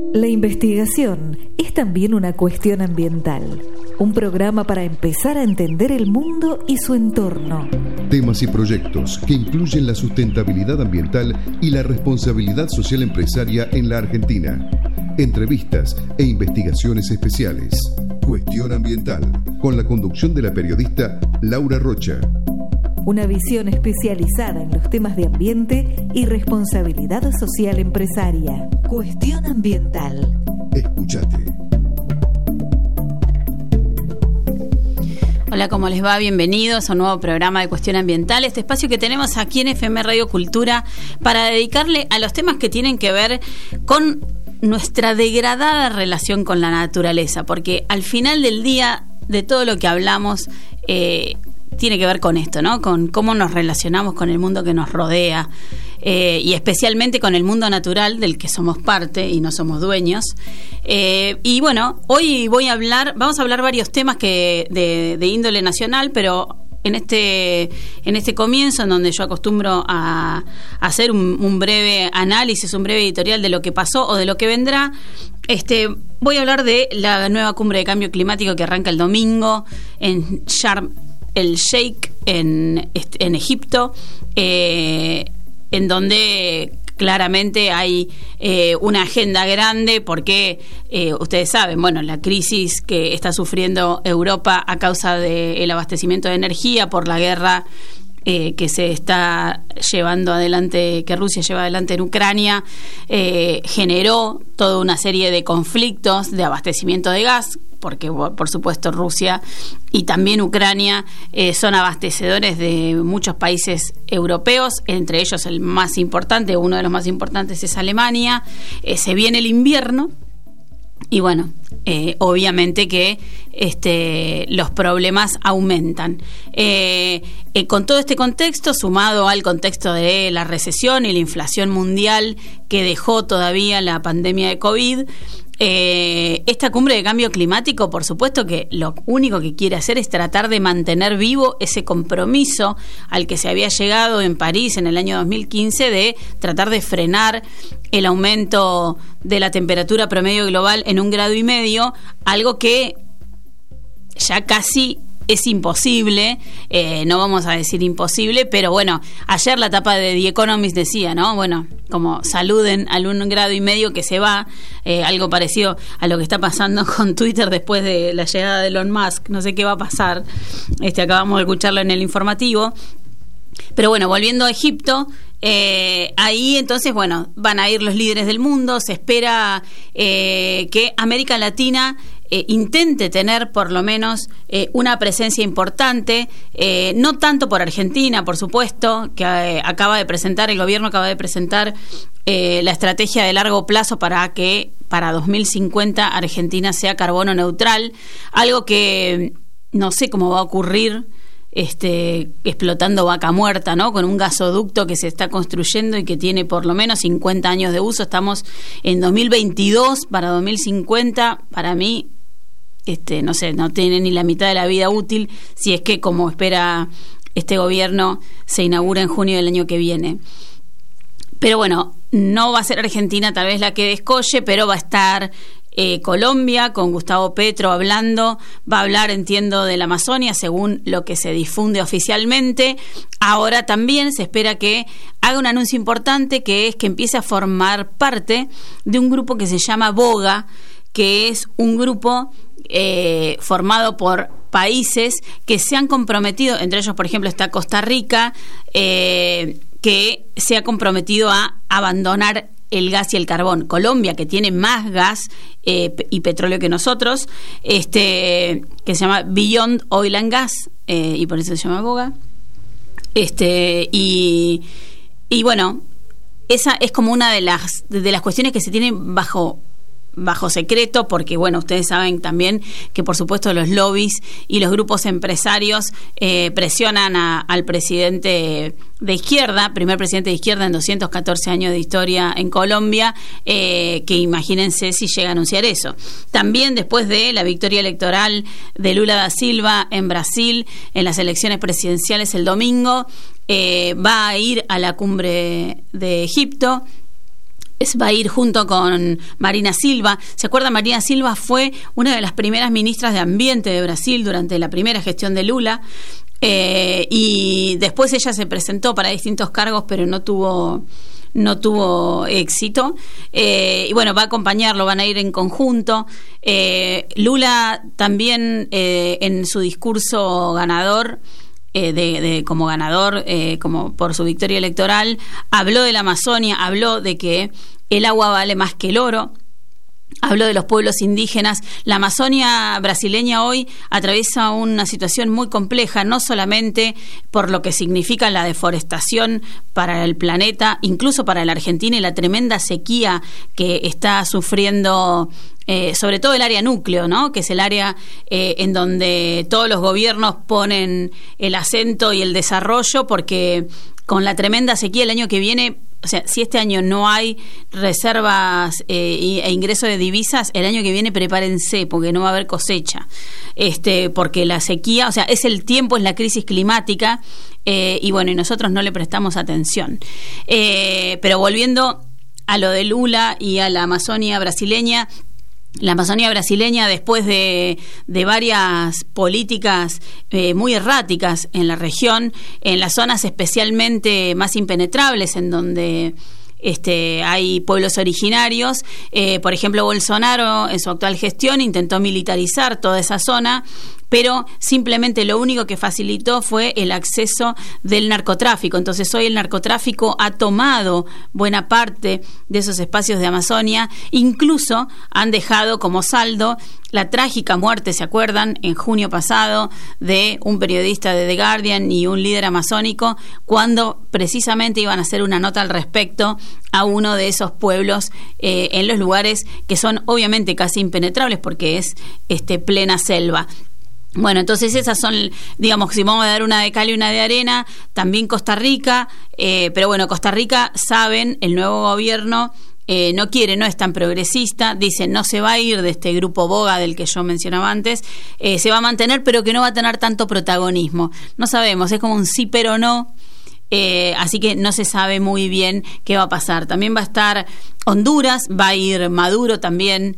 La investigación es también una cuestión ambiental. Un programa para empezar a entender el mundo y su entorno. Temas y proyectos que incluyen la sustentabilidad ambiental y la responsabilidad social empresaria en la Argentina. Entrevistas e investigaciones especiales. Cuestión Ambiental, con la conducción de la periodista Laura Rocha. Una visión especializada en los temas de ambiente y responsabilidad social empresaria. Cuestión Ambiental. Escúchate. Hola, ¿cómo les va? Bienvenidos a un nuevo programa de Cuestión Ambiental, este espacio que tenemos aquí en FM Radio Cultura para dedicarle a los temas que tienen que ver con nuestra degradada relación con la naturaleza, porque al final del día de todo lo que hablamos tiene que ver con esto, ¿no? Con cómo nos relacionamos con el mundo que nos rodea y especialmente con el mundo natural del que somos parte y no somos dueños. Y bueno, hoy vamos a hablar varios temas de índole nacional, pero en este comienzo, en donde yo acostumbro a hacer un breve análisis, un breve editorial de lo que pasó o de lo que vendrá, voy a hablar de la nueva cumbre de cambio climático que arranca el domingo en Sharm el Sheikh en Egipto, en donde claramente hay una agenda grande porque ustedes saben, bueno, la crisis que está sufriendo Europa a causa del abastecimiento de energía por la guerra que se está llevando adelante, que Rusia lleva adelante en Ucrania, generó toda una serie de conflictos de abastecimiento de gas, porque por supuesto Rusia y también Ucrania son abastecedores de muchos países europeos, entre ellos el más importante, uno de los más importantes es Alemania. Se viene el invierno y bueno, obviamente que los problemas aumentan. Con todo este contexto, sumado al contexto de la recesión y la inflación mundial que dejó todavía la pandemia de COVID, esta cumbre de cambio climático, por supuesto que lo único que quiere hacer es tratar de mantener vivo ese compromiso al que se había llegado en París en el año 2015 de tratar de frenar el aumento de la temperatura promedio global en 1,5 grados, algo que ya casi es imposible, no vamos a decir imposible, pero bueno, ayer la tapa de The Economist decía, ¿no? Bueno, como saluden al 1,5 grados que se va, algo parecido a lo que está pasando con Twitter después de la llegada de Elon Musk, no sé qué va a pasar, acabamos de escucharlo en el informativo. Pero bueno, volviendo a Egipto, ahí entonces, bueno, van a ir los líderes del mundo, se espera que América Latina intente tener por lo menos una presencia importante, no tanto por Argentina, por supuesto, que el gobierno acaba de presentar la estrategia de largo plazo para que para 2050 Argentina sea carbono neutral, algo que no sé cómo va a ocurrir explotando Vaca Muerta, ¿no? Con un gasoducto que se está construyendo y que tiene por lo menos 50 años de uso. Estamos en 2022, para 2050, para mí no sé, no tiene ni la mitad de la vida útil, si es que, como espera este gobierno, se inaugura en junio del año que viene. Pero bueno, no va a ser Argentina tal vez la que descolle, pero va a estar Colombia, con Gustavo Petro hablando, va a hablar, entiendo, de la Amazonia, según lo que se difunde oficialmente. Ahora también se espera que haga un anuncio importante, que es que empiece a formar parte de un grupo que se llama BOGA, que es un grupo formado por países que se han comprometido, entre ellos, por ejemplo, está Costa Rica, que se ha comprometido a abandonar el gas y el carbón. Colombia, que tiene más gas y petróleo que nosotros, que se llama Beyond Oil and Gas, y por eso se llama BOGA. Y bueno, esa es como una de las cuestiones que se tienen bajo secreto, porque bueno, ustedes saben también que por supuesto los lobbies y los grupos empresarios presionan al presidente de izquierda, primer presidente de izquierda en 214 años de historia en Colombia, que imagínense si llega a anunciar eso. También después de la victoria electoral de Lula da Silva en Brasil en las elecciones presidenciales el domingo, va a ir a la cumbre de Egipto. va a ir junto con Marina Silva. ¿Se acuerdan? Marina Silva fue una de las primeras ministras de Ambiente de Brasil durante la primera gestión de Lula, y después ella se presentó para distintos cargos, pero no tuvo éxito, y bueno, va a acompañarlo, van a ir en conjunto. Lula también, en su discurso ganador, como ganador, como por su victoria electoral, habló de la Amazonia, habló de que el agua vale más que el oro, habló de los pueblos indígenas. La Amazonia brasileña hoy atraviesa una situación muy compleja, no solamente por lo que significa la deforestación para el planeta, incluso para la Argentina, y la tremenda sequía que está sufriendo sobre todo el área núcleo, ¿no? Que es el área en donde todos los gobiernos ponen el acento y el desarrollo, porque con la tremenda sequía el año que viene, o sea, si este año no hay reservas e ingreso de divisas, el año que viene prepárense, porque no va a haber cosecha, porque la sequía, o sea, es el tiempo, es la crisis climática, y bueno, y nosotros no le prestamos atención. Pero volviendo a lo de Lula y a la Amazonia brasileña, la Amazonia brasileña, después de varias políticas muy erráticas en la región, en las zonas especialmente más impenetrables, en donde hay pueblos originarios, por ejemplo, Bolsonaro en su actual gestión intentó militarizar toda esa zona, pero simplemente lo único que facilitó fue el acceso del narcotráfico. Entonces hoy el narcotráfico ha tomado buena parte de esos espacios de Amazonia, incluso han dejado como saldo la trágica muerte, ¿se acuerdan?, en junio pasado, de un periodista de The Guardian y un líder amazónico, cuando precisamente iban a hacer una nota al respecto a uno de esos pueblos en los lugares que son obviamente casi impenetrables, porque es plena selva. Bueno, entonces esas son, digamos, si vamos a dar una de cal y una de arena, también Costa Rica, pero bueno, Costa Rica, saben, el nuevo gobierno no quiere, no es tan progresista, dice no se va a ir de este grupo boga del que yo mencionaba antes, se va a mantener, pero que no va a tener tanto protagonismo. No sabemos, es como un sí pero no. Así que no se sabe muy bien qué va a pasar. También va a estar Honduras, va a ir Maduro también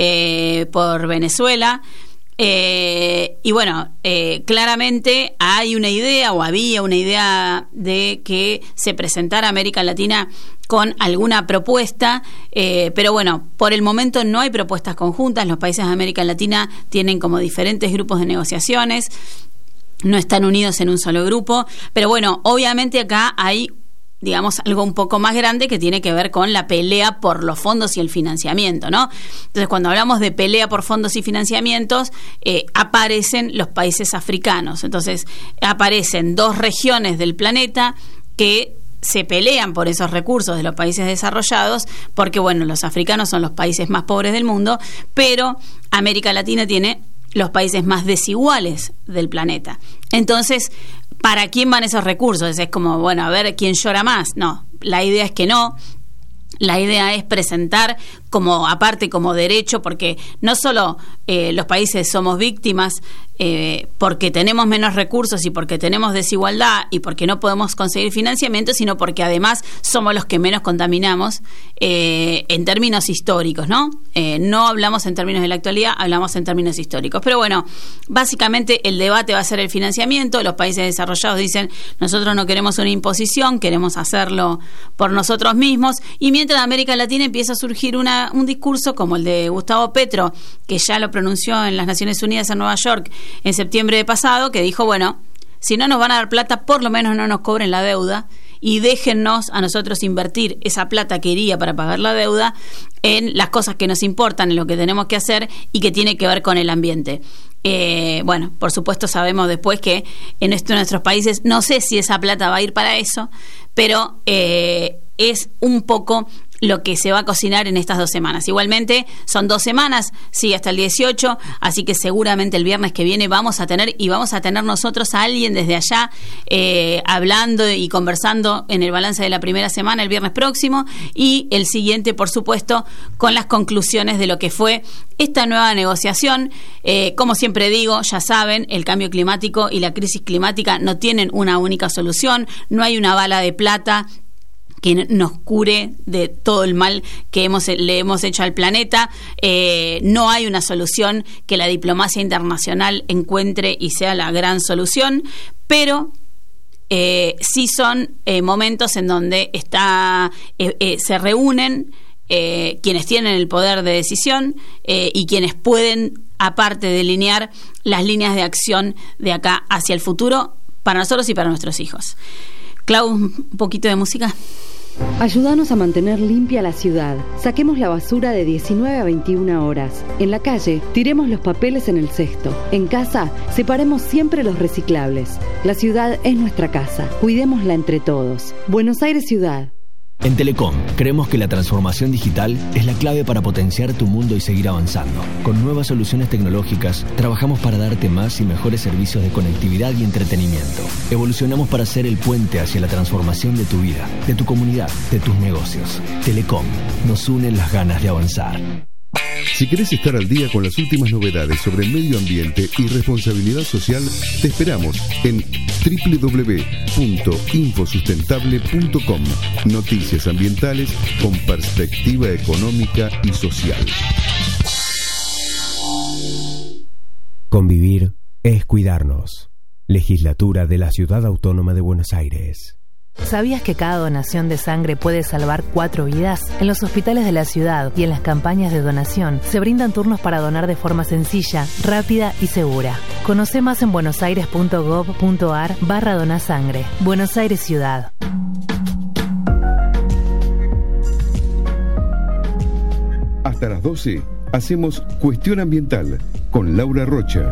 por Venezuela. Y bueno, claramente hay una idea, o había una idea, de que se presentara América Latina con alguna propuesta, pero bueno, por el momento no hay propuestas conjuntas. Los países de América Latina tienen como diferentes grupos de negociaciones, no están unidos en un solo grupo, pero bueno, obviamente acá hay, digamos, algo un poco más grande que tiene que ver con la pelea por los fondos y el financiamiento, ¿no? Entonces, cuando hablamos de pelea por fondos y financiamientos, aparecen los países africanos. Entonces, aparecen dos regiones del planeta que se pelean por esos recursos de los países desarrollados, porque, bueno, los africanos son los países más pobres del mundo, pero América Latina tiene los países más desiguales del planeta. Entonces, ¿para quién van esos recursos? Es como, bueno, a ver quién llora más. No, la idea es que no. La idea es presentar como, aparte, como derecho, porque no solo los países somos víctimas porque tenemos menos recursos y porque tenemos desigualdad y porque no podemos conseguir financiamiento, sino porque además somos los que menos contaminamos en términos históricos, ¿no? No hablamos en términos de la actualidad, hablamos en términos históricos. Pero bueno, básicamente el debate va a ser el financiamiento. Los países desarrollados dicen, nosotros no queremos una imposición, queremos hacerlo por nosotros mismos, y mientras en América Latina empieza a surgir un discurso como el de Gustavo Petro, que ya lo pronunció en las Naciones Unidas en Nueva York en septiembre de pasado, que dijo, bueno, si no nos van a dar plata, por lo menos no nos cobren la deuda y déjennos a nosotros invertir esa plata que iría para pagar la deuda en las cosas que nos importan, en lo que tenemos que hacer y que tiene que ver con el ambiente. Bueno, por supuesto sabemos después que en nuestros países, no sé si esa plata va a ir para eso, pero es un poco lo que se va a cocinar en estas 2 semanas. Igualmente, son 2 semanas, sí, hasta el 18, así que seguramente el viernes que viene vamos a tener nosotros a alguien desde allá hablando y conversando en el balance de la primera semana el viernes próximo, y el siguiente, por supuesto, con las conclusiones de lo que fue esta nueva negociación. Como siempre digo, ya saben, el cambio climático y la crisis climática no tienen una única solución, no hay una bala de plata que nos cure de todo el mal que le hemos hecho al planeta. No hay una solución que la diplomacia internacional encuentre y sea la gran solución, pero sí son momentos en donde se reúnen quienes tienen el poder de decisión y quienes pueden, aparte, delinear las líneas de acción de acá hacia el futuro para nosotros y para nuestros hijos. Clau, un poquito de música. Ayúdanos a mantener limpia la ciudad. Saquemos la basura de 19 a 21 horas. En la calle, tiremos los papeles en el cesto. En casa, separemos siempre los reciclables. La ciudad es nuestra casa. Cuidémosla entre todos. Buenos Aires Ciudad. En Telecom, creemos que la transformación digital es la clave para potenciar tu mundo y seguir avanzando. Con nuevas soluciones tecnológicas, trabajamos para darte más y mejores servicios de conectividad y entretenimiento. Evolucionamos para ser el puente hacia la transformación de tu vida, de tu comunidad, de tus negocios. Telecom, nos unen las ganas de avanzar. Si querés estar al día con las últimas novedades sobre medio ambiente y responsabilidad social, te esperamos en www.infosustentable.com. Noticias ambientales con perspectiva económica y social. Convivir es cuidarnos. Legislatura de la Ciudad Autónoma de Buenos Aires. ¿Sabías que cada donación de sangre puede salvar 4 vidas? En los hospitales de la ciudad y en las campañas de donación se brindan turnos para donar de forma sencilla, rápida y segura. Conoce más en buenosaires.gov.ar/donasangre. Buenos Aires Ciudad. Hasta las 12 hacemos Cuestión Ambiental con Laura Rocha.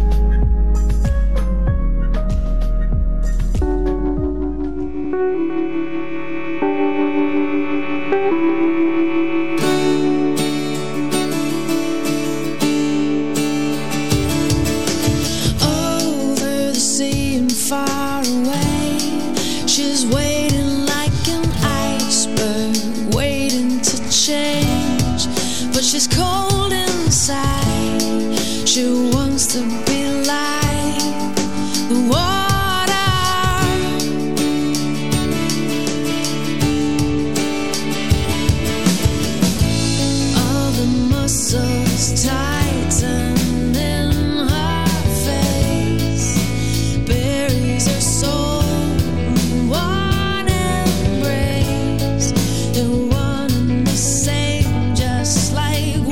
She's cold inside. She wants to be like the water. All the muscles tighten in her face, buries her soul in one embrace. They're one and the same, just like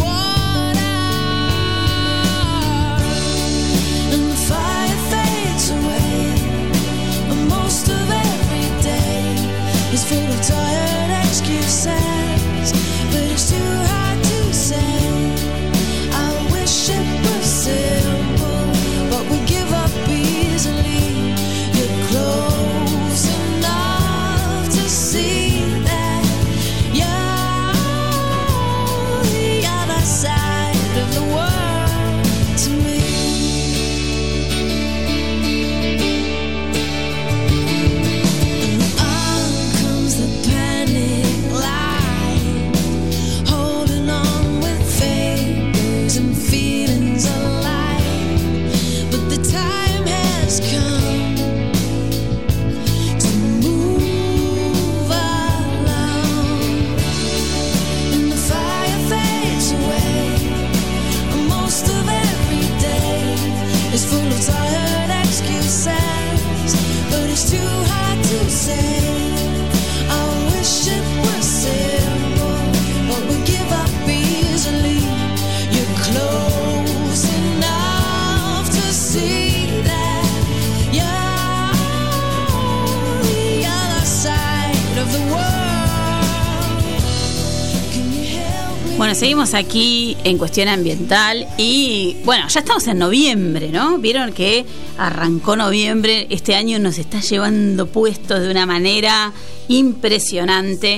Bueno, seguimos aquí en Cuestión Ambiental y bueno, ya estamos en noviembre, ¿no? Vieron que arrancó noviembre, este año nos está llevando puestos de una manera impresionante.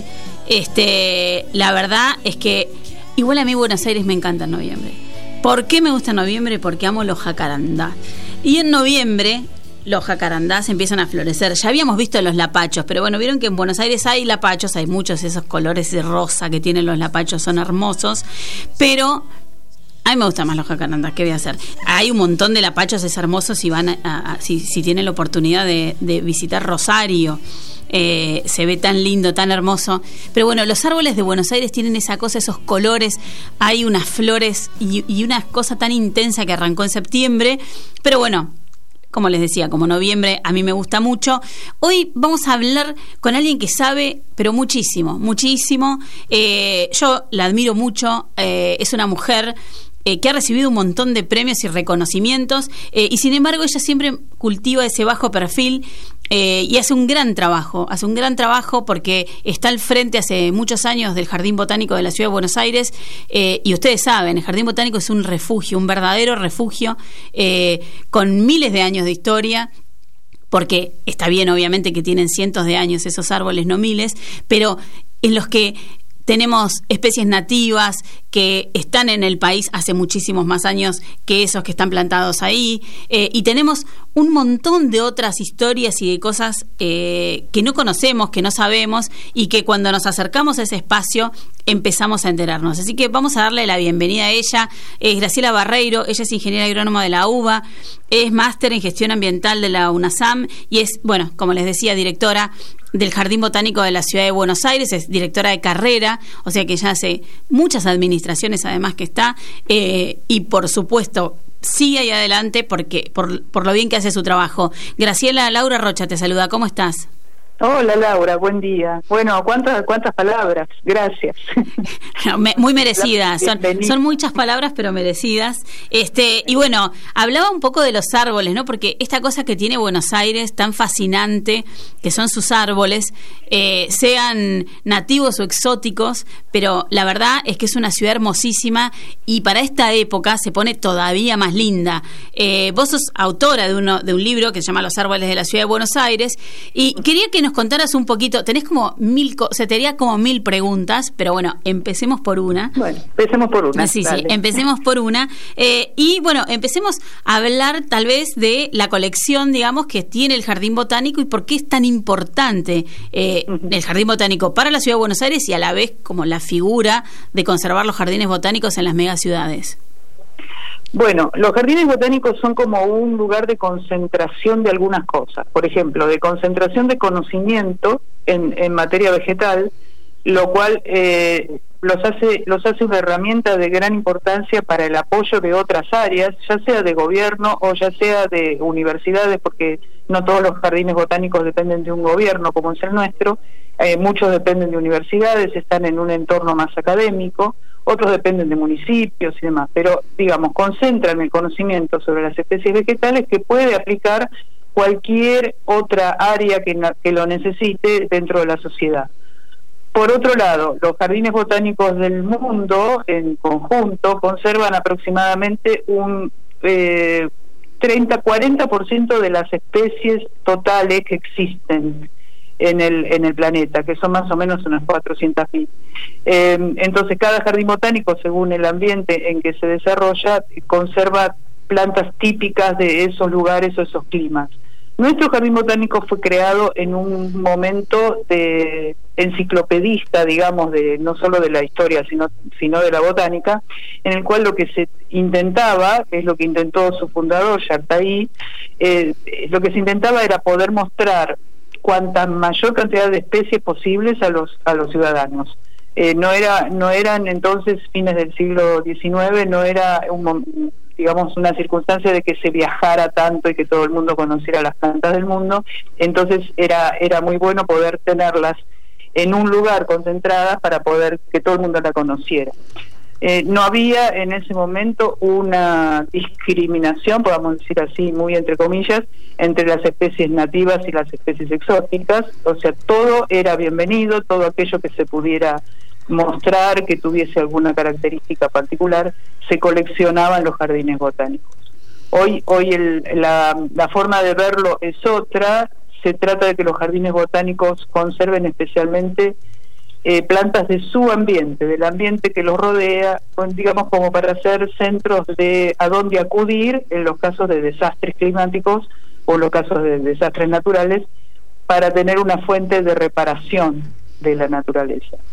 La verdad es que igual a mí Buenos Aires me encanta en noviembre. ¿Por qué me gusta noviembre? Porque amo los jacarandás. Y en noviembre los jacarandás empiezan a florecer. Ya habíamos visto los lapachos, pero bueno, vieron que en Buenos Aires hay lapachos, hay muchos, esos colores de rosa que tienen los lapachos son hermosos, pero A mí me gustan más los jacarandas, ¿qué voy a hacer? Hay un montón de lapachos, es hermoso si van si tienen la oportunidad de visitar Rosario. Se ve tan lindo, tan hermoso. Pero bueno, los árboles de Buenos Aires tienen esa cosa, esos colores. Hay unas flores y una cosa tan intensa que arrancó en septiembre. Pero bueno, como les decía, como noviembre a mí me gusta mucho. Hoy vamos a hablar con alguien que sabe, pero muchísimo, muchísimo. Yo la admiro mucho. Es una mujer que ha recibido un montón de premios y reconocimientos, y sin embargo ella siempre cultiva ese bajo perfil, y hace un gran trabajo porque está al frente hace muchos años del Jardín Botánico de la Ciudad de Buenos Aires, y ustedes saben, el Jardín Botánico es un refugio, un verdadero refugio, con miles de años de historia, porque está bien obviamente que tienen cientos de años esos árboles, no miles, pero en los que tenemos especies nativas que están en el país hace muchísimos más años que esos que están plantados ahí, y tenemos un montón de otras historias y de cosas que no conocemos, que no sabemos, y que cuando nos acercamos a ese espacio empezamos a enterarnos. Así que vamos a darle la bienvenida a ella. Es Graciela Barreiro, ella es ingeniera agrónoma de la UBA, es máster en gestión ambiental de la UNASAM y es, bueno, como les decía, directora del Jardín Botánico de la Ciudad de Buenos Aires, es directora de carrera, o sea que ya hace muchas administraciones además que está, y por supuesto sigue ahí adelante porque por lo bien que hace su trabajo. Graciela, Laura Rocha te saluda, ¿cómo estás? Hola Laura, buen día. Bueno, ¿cuántas palabras? Gracias. No, muy merecidas, son muchas palabras pero merecidas. Y bueno, hablaba un poco de los árboles, ¿no? Porque esta cosa que tiene Buenos Aires tan fascinante, que son sus árboles, sean nativos o exóticos, pero la verdad es que es una ciudad hermosísima y para esta época se pone todavía más linda. Vos sos autora de un libro que se llama Los árboles de la Ciudad de Buenos Aires, y quería que nos contaras un poquito. Tenés como te haría como 1000 preguntas, pero bueno, empecemos por una. Bueno, empecemos por una. Sí, empecemos por una. Y bueno, empecemos a hablar tal vez de la colección, digamos, que tiene el Jardín Botánico y por qué es tan importante el Jardín Botánico para la Ciudad de Buenos Aires y a la vez como la figura de conservar los jardines botánicos en las megaciudades. Bueno, los jardines botánicos son como un lugar de concentración de algunas cosas. Por ejemplo, de concentración de conocimiento en materia vegetal, lo cual los hace una herramienta de gran importancia para el apoyo de otras áreas, ya sea de gobierno o ya sea de universidades, porque no todos los jardines botánicos dependen de un gobierno como es el nuestro, muchos dependen de universidades, están en un entorno más académico, otros dependen de municipios y demás, pero digamos, concentran el conocimiento sobre las especies vegetales que puede aplicar cualquier otra área que lo necesite dentro de la sociedad. Por otro lado, los jardines botánicos del mundo en conjunto conservan aproximadamente un 30-40% de las especies totales que existen en el planeta, que son más o menos unas 400.000. Entonces cada jardín botánico, según el ambiente en que se desarrolla, conserva plantas típicas de esos lugares o esos climas. Nuestro jardín botánico fue creado en un momento de enciclopedista, digamos, de no solo de la historia, sino de la botánica, en el cual lo que se intentaba, que es lo que intentó su fundador, Yartaí, lo que se intentaba era poder mostrar cuanta mayor cantidad de especies posibles a los ciudadanos. No eran entonces fines del siglo XIX, no era digamos una circunstancia de que se viajara tanto y que todo el mundo conociera las plantas del mundo. Entonces era muy bueno poder tenerlas en un lugar concentradas para poder que todo el mundo la conociera. No había en ese momento una discriminación, podamos decir así, muy entre comillas, entre las especies nativas y las especies exóticas, o sea, todo era bienvenido, todo aquello que se pudiera mostrar, que tuviese alguna característica particular, se coleccionaba en los jardines botánicos. Hoy la forma de verlo es otra. Se trata de que los jardines botánicos conserven especialmente plantas de su ambiente, del ambiente que los rodea, digamos como para ser centros de a dónde acudir en los casos de desastres climáticos o en los casos de desastres naturales, para tener una fuente de reparación de la naturaleza.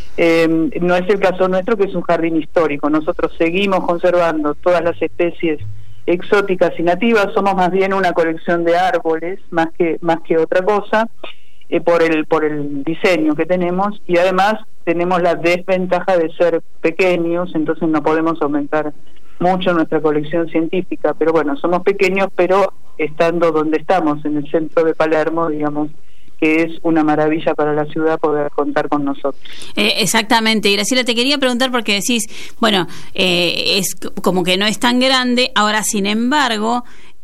No es el caso nuestro, que es un jardín histórico. Nosotros seguimos conservando todas las especies exóticas y nativas. Somos más bien una colección de árboles, más que otra cosa, por el diseño que tenemos, y además tenemos la desventaja de ser pequeños, entonces no podemos aumentar mucho nuestra colección científica, pero bueno, somos pequeños, pero estando donde estamos, en el centro de Palermo, digamos que es una maravilla para la ciudad poder contar con nosotros. Exactamente, Graciela, te quería preguntar porque decís, bueno, es como que no es tan grande, ahora sin embargo,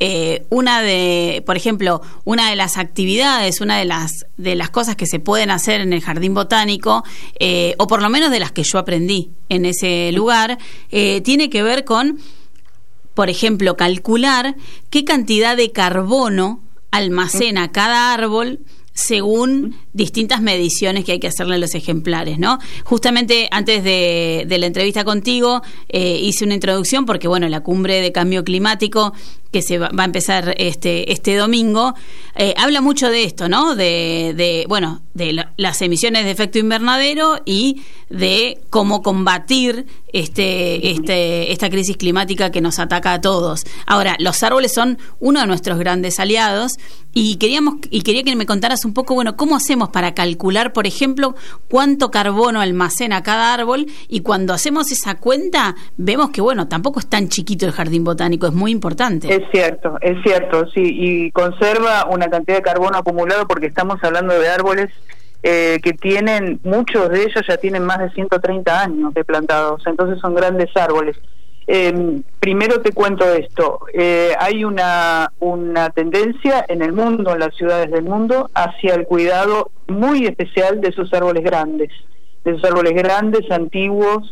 por ejemplo, una de las actividades, una de las cosas que se pueden hacer en el jardín botánico, o por lo menos de las que yo aprendí en ese lugar, tiene que ver con, por ejemplo, calcular qué cantidad de carbono almacena cada árbol según distintas mediciones que hay que hacerle a los ejemplares, ¿no? Justamente antes de la entrevista contigo hice una introducción porque, bueno, la cumbre de cambio climático que se va a empezar este domingo habla mucho de esto, ¿no? De las emisiones de efecto invernadero y de cómo combatir esta crisis climática que nos ataca a todos. Ahora, los árboles son uno de nuestros grandes aliados y quería que me contaras un poco, bueno, cómo hacemos para calcular, por ejemplo, cuánto carbono almacena cada árbol, y cuando hacemos esa cuenta vemos que, bueno, tampoco es tan chiquito el jardín botánico, es muy importante. Es cierto, sí, y conserva una cantidad de carbono acumulado porque estamos hablando de árboles que tienen, muchos de ellos ya tienen más de 130 años de plantados, entonces son grandes árboles. Primero te cuento esto, hay una tendencia en el mundo, en las ciudades del mundo, hacia el cuidado muy especial de esos árboles grandes, antiguos,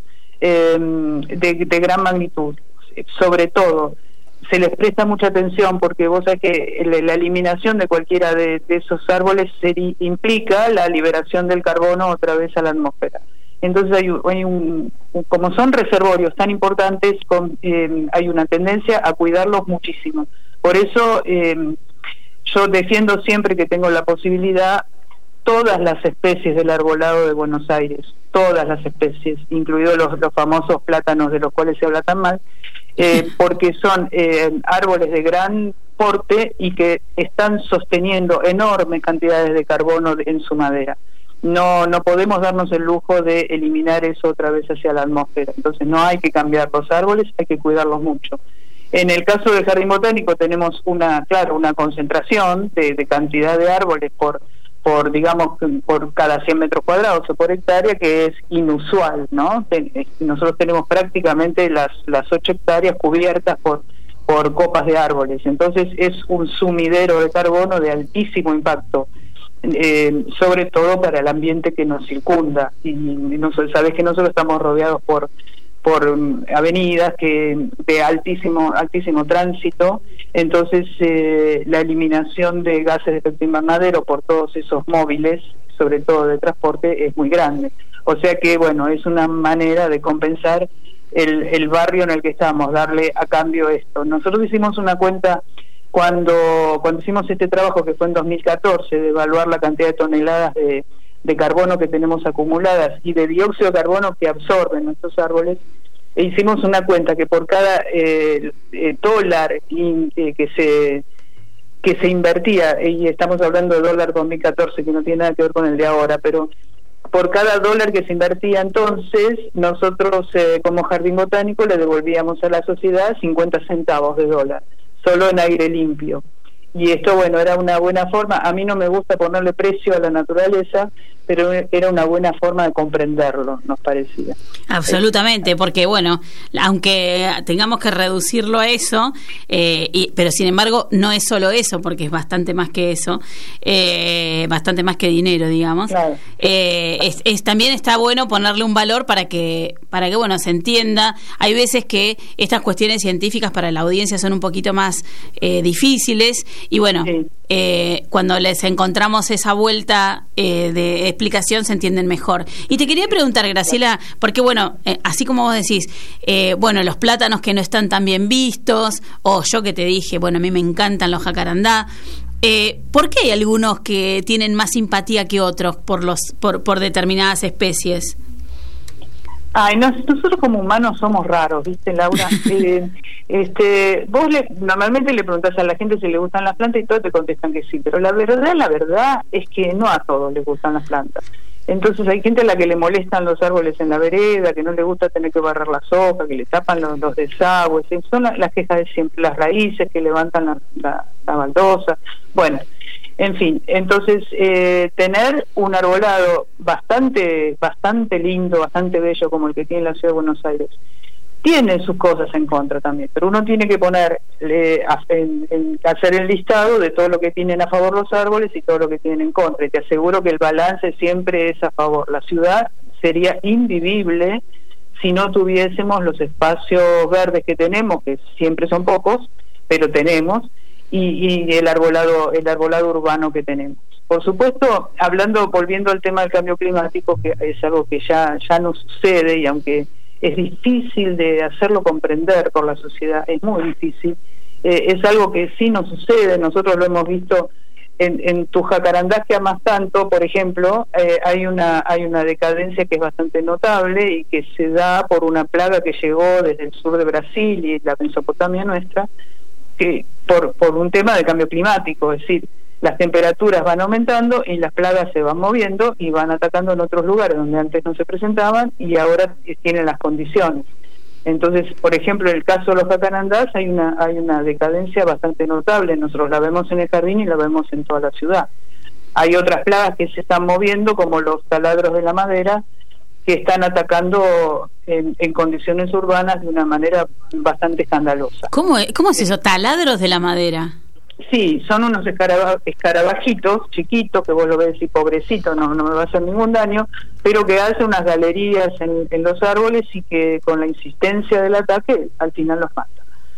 de gran magnitud. Sobre todo, se les presta mucha atención porque vos sabés que la eliminación de cualquiera de esos árboles implica la liberación del carbono otra vez a la atmósfera. Entonces como son reservorios tan importantes, hay una tendencia a cuidarlos muchísimo. Por eso yo defiendo siempre que tengo la posibilidad todas las especies del arbolado de Buenos Aires, todas las especies, incluidos los famosos plátanos de los cuales se habla tan mal, porque son árboles de gran porte y que están sosteniendo enormes cantidades de carbono en su madera. No podemos darnos el lujo de eliminar eso otra vez hacia la atmósfera. Entonces no hay que cambiar los árboles, hay que cuidarlos mucho. En el caso del jardín botánico tenemos una concentración de cantidad de árboles por cada 100 metros cuadrados o por hectárea, que es inusual, ¿no? Nosotros tenemos prácticamente las 8 hectáreas cubiertas por copas de árboles. Entonces es un sumidero de carbono de altísimo impacto. Sobre todo para el ambiente que nos circunda, y sabes que nosotros estamos rodeados por avenidas de altísimo tránsito, entonces la eliminación de gases de efecto invernadero por todos esos móviles, sobre todo de transporte, es muy grande. O sea que, bueno, es una manera de compensar el barrio en el que estamos, darle a cambio esto. Nosotros hicimos una cuenta cuando hicimos este trabajo, que fue en 2014, de evaluar la cantidad de toneladas de carbono que tenemos acumuladas y de dióxido de carbono que absorben nuestros árboles, hicimos una cuenta que por cada dólar que se invertía, y estamos hablando de dólar 2014, que no tiene nada que ver con el de ahora, pero por cada dólar que se invertía entonces, nosotros como jardín botánico le devolvíamos a la sociedad 50 centavos de dólar, solo en aire limpio. Y esto, bueno, era una buena forma. A mí no me gusta ponerle precio a la naturaleza, pero era una buena forma de comprenderlo, nos parecía. Absolutamente, porque, bueno, aunque tengamos que reducirlo a eso, pero sin embargo no es solo eso, porque es bastante más que eso, bastante más que dinero, digamos. Claro. También está bueno ponerle un valor para que bueno, se entienda. Hay veces que estas cuestiones científicas para la audiencia son un poquito más difíciles, y bueno, sí. Cuando les encontramos esa vuelta de explicación se entienden mejor. Y te quería preguntar, Graciela, porque bueno, así como vos decís, bueno, los plátanos que no están tan bien vistos, o yo que te dije, bueno, a mí me encantan los jacarandá, ¿por qué hay algunos que tienen más simpatía que otros por determinadas especies? Ay, nosotros como humanos somos raros, ¿viste, Laura? Vos normalmente le preguntás a la gente si le gustan las plantas y todos te contestan que sí, pero la verdad es que no a todos les gustan las plantas. Entonces hay gente a la que le molestan los árboles en la vereda, que no le gusta tener que barrer las hojas, que le tapan los desagües, son las quejas de siempre, las raíces que levantan la baldosa, bueno, en fin. Entonces tener un arbolado bastante lindo, bastante bello como el que tiene la Ciudad de Buenos Aires, tiene sus cosas en contra también, pero uno tiene que hacer el listado de todo lo que tienen a favor los árboles y todo lo que tienen en contra, y te aseguro que el balance siempre es a favor. La ciudad sería invivible si no tuviésemos los espacios verdes que tenemos, que siempre son pocos, pero tenemos, y el arbolado urbano que tenemos. Por supuesto, volviendo al tema del cambio climático, que es algo que ya no sucede, y aunque es difícil de hacerlo comprender por la sociedad, es muy difícil, es algo que sí nos sucede. Nosotros lo hemos visto en tu jacarandás que amas tanto, por ejemplo, hay una decadencia que es bastante notable y que se da por una plaga que llegó desde el sur de Brasil y la Mesopotamia nuestra, que por un tema de cambio climático, es decir, las temperaturas van aumentando y las plagas se van moviendo y van atacando en otros lugares donde antes no se presentaban y ahora tienen las condiciones. Entonces, por ejemplo, en el caso de los jacarandás hay una decadencia bastante notable. Nosotros la vemos en el jardín y la vemos en toda la ciudad. Hay otras plagas que se están moviendo, como los taladros de la madera, que están atacando en condiciones urbanas de una manera bastante escandalosa. ¿Cómo es eso? ¿Taladros de la madera? Sí, son unos escarabajitos chiquitos que vos lo ves y pobrecito, no me va a hacer ningún daño, pero que hace unas galerías en los árboles y que con la insistencia del ataque al final los mata.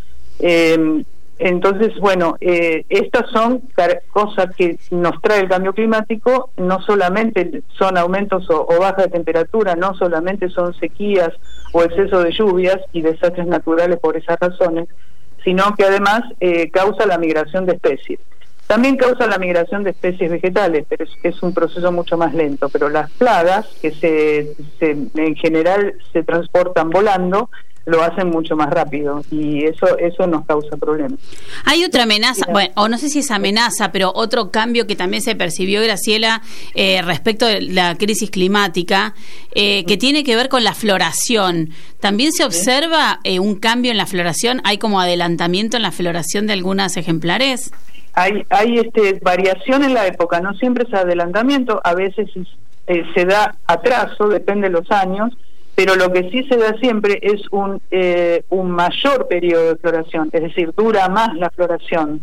Entonces, bueno, estas son cosas que nos trae el cambio climático. No solamente son aumentos o bajas de temperatura, no solamente son sequías o exceso de lluvias y desastres naturales por esas razones, sino que además causa la migración de especies. También causa la migración de especies vegetales, pero es un proceso mucho más lento. Pero las plagas, que en general se transportan volando, lo hacen mucho más rápido y eso nos causa problemas. Hay otra amenaza, bueno, o no sé si es amenaza, pero otro cambio que también se percibió, Graciela, respecto de la crisis climática, que tiene que ver con la floración. ¿También se observa un cambio en la floración? ¿Hay como adelantamiento en la floración de algunos ejemplares? Hay variación en la época, no siempre es adelantamiento, a veces se da atraso, depende de los años, pero lo que sí se da siempre es un mayor periodo de floración, es decir, dura más la floración.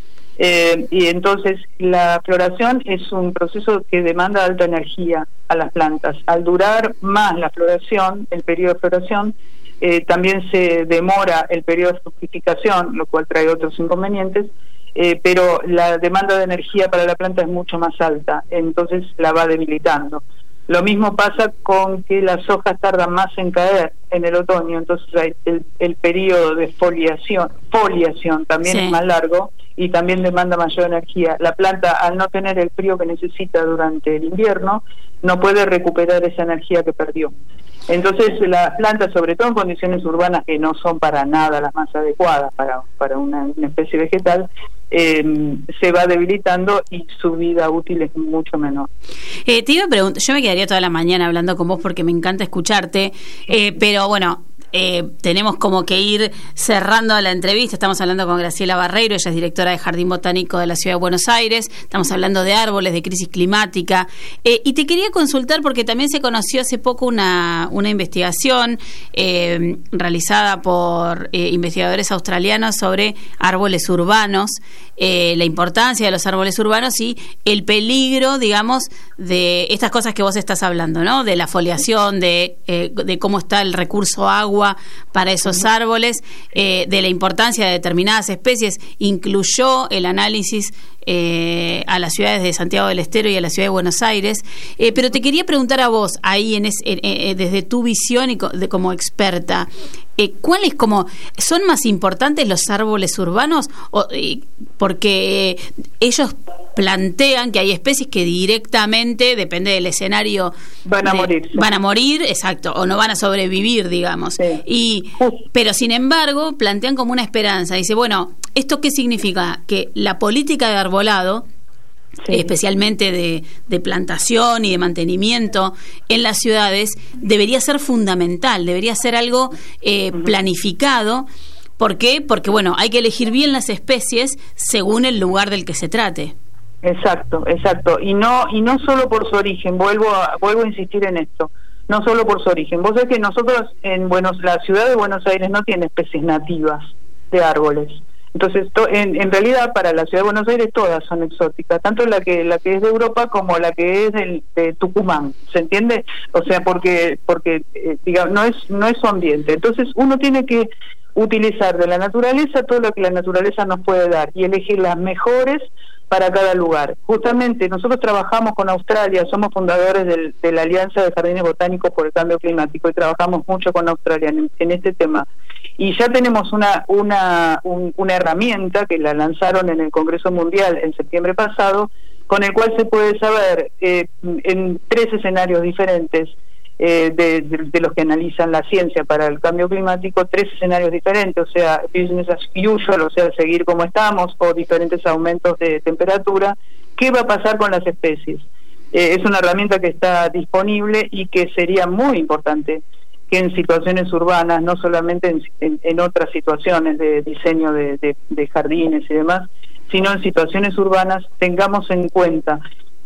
Y entonces la floración es un proceso que demanda alta energía a las plantas. Al durar más la floración, el periodo de floración, también se demora el periodo de fructificación, lo cual trae otros inconvenientes, pero la demanda de energía para la planta es mucho más alta, entonces la va debilitando. Lo mismo pasa con que las hojas tardan más en caer en el otoño, entonces hay el periodo de foliación también es más largo y también demanda mayor energía. La planta, al no tener el frío que necesita durante el invierno, no puede recuperar esa energía que perdió. Entonces las plantas, sobre todo en condiciones urbanas que no son para nada las más adecuadas para una especie vegetal, se va debilitando y su vida útil es mucho menor. Te iba a preguntar, yo me quedaría toda la mañana hablando con vos porque me encanta escucharte, pero bueno, tenemos como que ir cerrando la entrevista. Estamos hablando con Graciela Barreiro, ella es directora de Jardín Botánico de la Ciudad de Buenos Aires. Estamos hablando de árboles, de crisis climática, y te quería consultar porque también se conoció hace poco una investigación realizada por investigadores australianos sobre árboles urbanos, la importancia de los árboles urbanos y el peligro, digamos, de estas cosas que vos estás hablando, ¿no? De la foliación, de cómo está el recurso agua para esos árboles, de la importancia de determinadas especies. Incluyó el análisis a las ciudades de Santiago del Estero y a la ciudad de Buenos Aires, pero te quería preguntar a vos, ahí desde tu visión y como experta, ¿cuáles son más importantes los árboles urbanos? Porque ellos plantean que hay especies que directamente, depende del escenario, van a morir, exacto, o no van a sobrevivir, digamos. Sí. Pero sin embargo, plantean como una esperanza. Dice, bueno, ¿esto qué significa? Que la política de arbolado, sí, especialmente de plantación y de mantenimiento en las ciudades, debería ser fundamental, debería ser algo planificado. ¿Por qué? Porque, bueno, hay que elegir bien las especies según el lugar del que se trate. Exacto. Y no solo por su origen, vuelvo a insistir en esto, no solo por su origen. Vos sabés que nosotros la ciudad de Buenos Aires no tiene especies nativas de árboles. Entonces, en realidad, para la ciudad de Buenos Aires todas son exóticas, tanto la que es de Europa como la que es de Tucumán, ¿se entiende? O sea, porque digamos, no es su ambiente. Entonces, uno tiene que utilizar de la naturaleza todo lo que la naturaleza nos puede dar y elegir las mejores para cada lugar. Justamente nosotros trabajamos con Australia, somos fundadores de la Alianza de Jardines Botánicos por el Cambio Climático y trabajamos mucho con Australia en este tema. Y ya tenemos una herramienta que la lanzaron en el Congreso Mundial en septiembre pasado, con el cual se puede saber en 3 escenarios diferentes de los que analizan la ciencia para el cambio climático, 3 escenarios diferentes, o sea, business as usual, o sea, seguir como estamos, o diferentes aumentos de temperatura. ¿Qué va a pasar con las especies? Es una herramienta que está disponible y que sería muy importante que en situaciones urbanas, no solamente en otras situaciones de diseño de jardines y demás, sino en situaciones urbanas tengamos en cuenta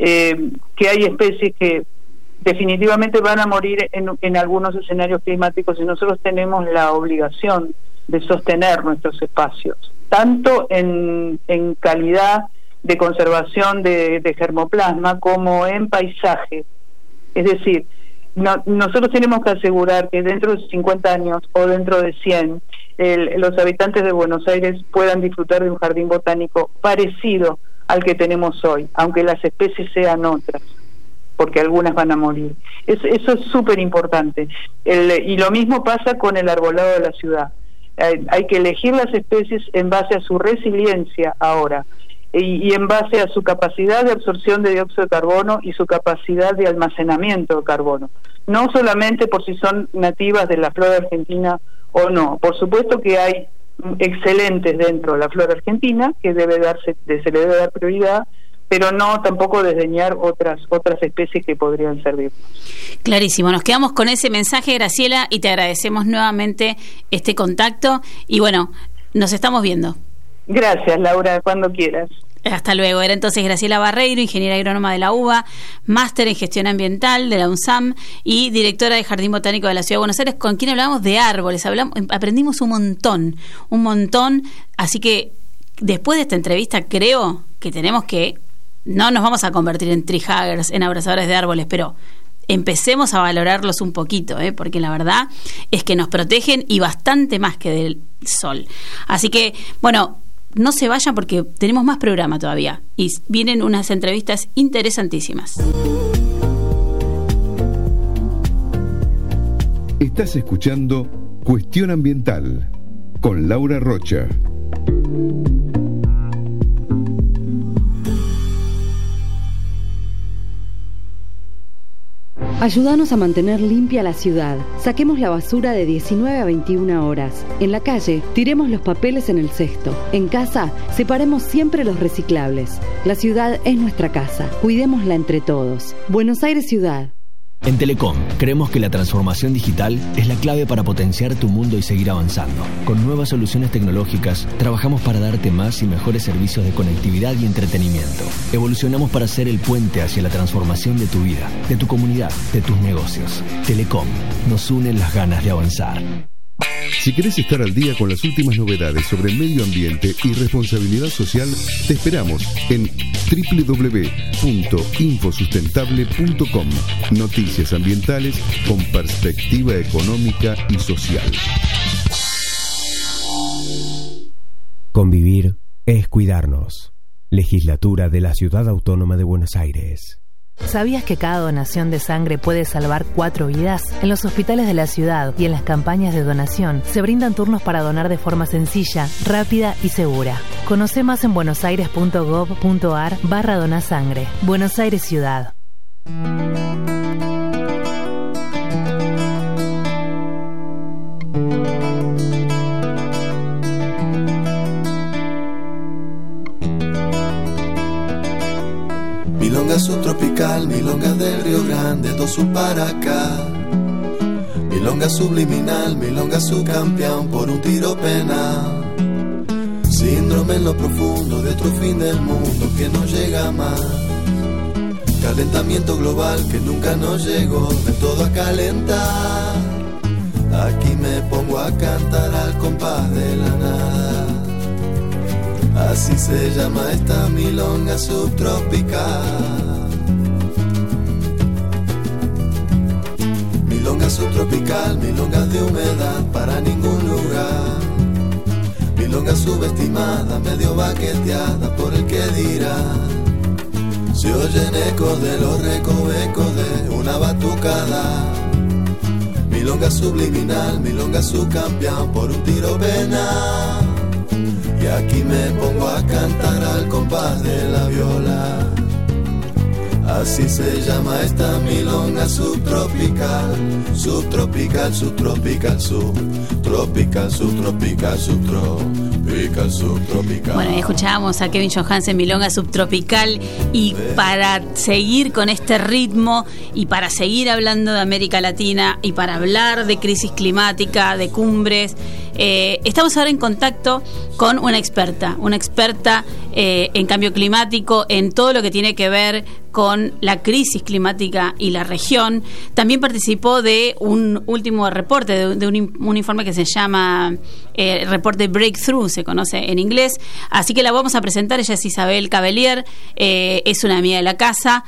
que hay especies que definitivamente van a morir en algunos escenarios climáticos y nosotros tenemos la obligación de sostener nuestros espacios, tanto en calidad de conservación de germoplasma como en paisaje. Es decir, nosotros tenemos que asegurar que dentro de 50 años o dentro de 100 los habitantes de Buenos Aires puedan disfrutar de un jardín botánico parecido al que tenemos hoy, aunque las especies sean otras, porque algunas van a morir. Eso es súper importante. Y lo mismo pasa con el arbolado de la ciudad. Hay que elegir las especies en base a su resiliencia ahora y en base a su capacidad de absorción de dióxido de carbono y su capacidad de almacenamiento de carbono. No solamente por si son nativas de la flora argentina o no. Por supuesto que hay excelentes dentro de la flora argentina que se le debe dar prioridad, pero no tampoco desdeñar otras especies que podrían servir. Clarísimo, nos quedamos con ese mensaje, Graciela, y te agradecemos nuevamente este contacto y bueno, nos estamos viendo. Gracias, Laura, cuando quieras. Hasta luego. Era entonces Graciela Barreiro, ingeniera agrónoma de la UBA, máster en gestión ambiental de la UNSAM y directora de Jardín Botánico de la Ciudad de Buenos Aires, con quien hablamos de árboles, aprendimos un montón, así que después de esta entrevista creo que tenemos que, no nos vamos a convertir en tree huggers, en abrazadores de árboles, pero empecemos a valorarlos un poquito, porque la verdad es que nos protegen y bastante más que del sol. Así que, bueno, no se vayan porque tenemos más programa todavía y vienen unas entrevistas interesantísimas. Estás escuchando Cuestión Ambiental con Laura Rocha. Ayúdanos a mantener limpia la ciudad. Saquemos la basura de 19 a 21 horas. En la calle, tiremos los papeles en el cesto. En casa, separemos siempre los reciclables. La ciudad es nuestra casa. Cuidémosla entre todos. Buenos Aires Ciudad. En Telecom, creemos que la transformación digital es la clave para potenciar tu mundo y seguir avanzando. Con nuevas soluciones tecnológicas, trabajamos para darte más y mejores servicios de conectividad y entretenimiento. Evolucionamos para ser el puente hacia la transformación de tu vida, de tu comunidad, de tus negocios. Telecom, nos unen las ganas de avanzar. Si querés estar al día con las últimas novedades sobre el medio ambiente y responsabilidad social, te esperamos en www.infosustentable.com. Noticias ambientales con perspectiva económica y social. Convivir es cuidarnos. Legislatura de la Ciudad Autónoma de Buenos Aires. ¿Sabías que cada donación de sangre puede salvar 4 vidas? En los hospitales de la ciudad y en las campañas de donación se brindan turnos para donar de forma sencilla, rápida y segura. Conoce más en buenosaires.gov.ar/donasangre. Buenos Aires Ciudad. Milonga subtropical, milonga del Río Grande, do sul para acá. Milonga subliminal, milonga subcampeón por un tiro penal. Síndrome en lo profundo de otro fin del mundo que no llega más. Calentamiento global que nunca nos llegó de todo a calentar. Aquí me pongo a cantar al compás de la nada. Así se llama esta milonga subtropical. Milonga subtropical, milonga de humedad para ningún lugar. Milonga subestimada, medio baqueteada por el que dirá. Se oyen ecos de los recovecos de una batucada. Milonga subliminal, milonga subcampeón por un tiro penal. Y aquí me pongo a cantar al compás de la viola. Así se llama esta milonga subtropical. Subtropical, subtropical, subtropical, subtropical, subtropical, subtropical. Bueno, escuchábamos a Kevin Johansen, milonga subtropical. Y para seguir con este ritmo y para seguir hablando de América Latina y para hablar de crisis climática, de cumbres, estamos ahora en contacto con una experta en cambio climático, en todo lo que tiene que ver con la crisis climática y la región. También participó de un último reporte, de un informe que se llama reporte Breakthrough, se conoce en inglés. Así que la vamos a presentar. Ella es Isabel Cavelier, es una amiga de la casa,